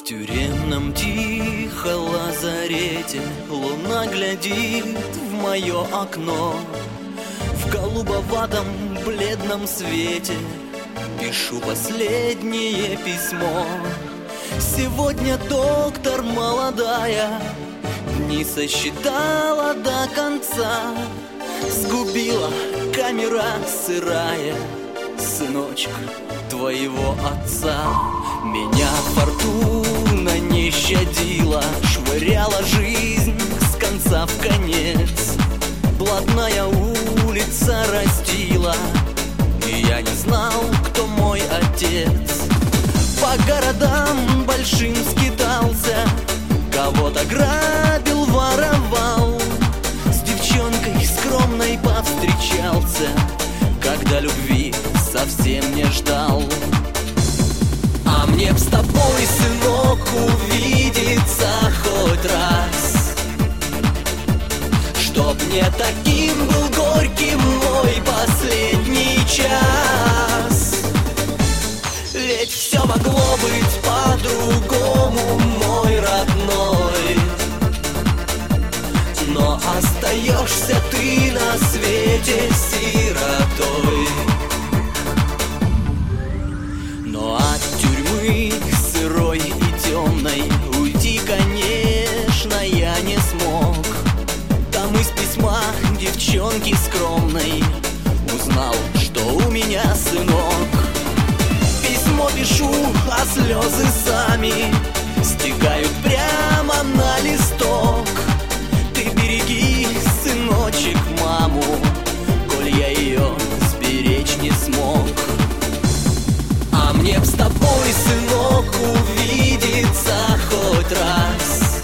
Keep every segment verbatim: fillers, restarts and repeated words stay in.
тюремном тихо лазарете луна глядит в мое окно. В голубоватом бледном свете пишу последнее письмо. Сегодня доктор молодая дни сосчитала до конца. Сгубила камера сырая сыночка твоего отца. Меня фортуна не щадила, швыряла жизнь с конца в конец. Блатная улица растила, и я не знал, кто мой отец. По городам большим скитался, кого-то грабил, воровал. С девчонкой скромной повстречался, когда любви совсем не ждал. А мне б с тобой, сынок, увидеться хоть раз, чтоб не таким был горьким мой последний час. Ведь все могло быть по-другому, мой родной, но остаешься ты на свете сиротой. Но от тюрьмы сырой и темной уйти, конечно, я не смог. Там из письма девчонки скромной узнал, что у меня сынок. Письмо пишу, а слезы сами стекают прямо на листок. Ты береги, сыночек, маму, коль я ее сберечь не смог. А мне б с тобой, сынок, увидеться хоть раз,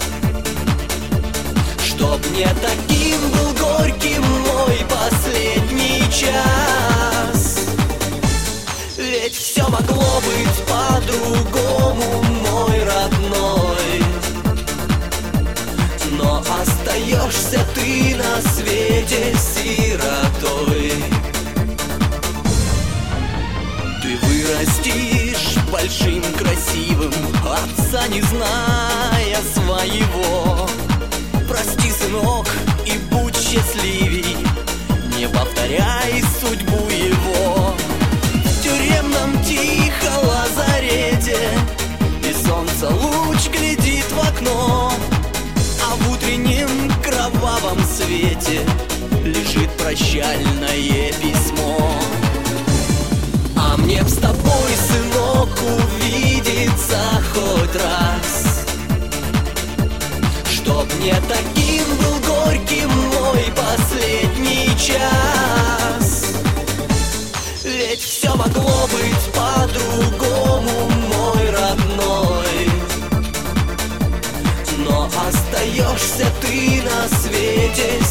чтоб не таким был горьким мой последний час. Ведь все могло быть по-другому, мой родной, но остаешься ты на свете сиротой. Ты вырастешь большим, красивым, отца не зная своего. Прости, сынок, и будь счастливей, не повторяй судьбу его. В тюремном тихо лазарете и солнце луч глядит в окно, а в утреннем кровавом свете лежит прощальное письмо. А мне б с тобой, сынок, увидеться хоть раз, чтоб не таким был горьким мой последний час. Ведь все могло быть по-другому, мой родной, но остаешься ты на свете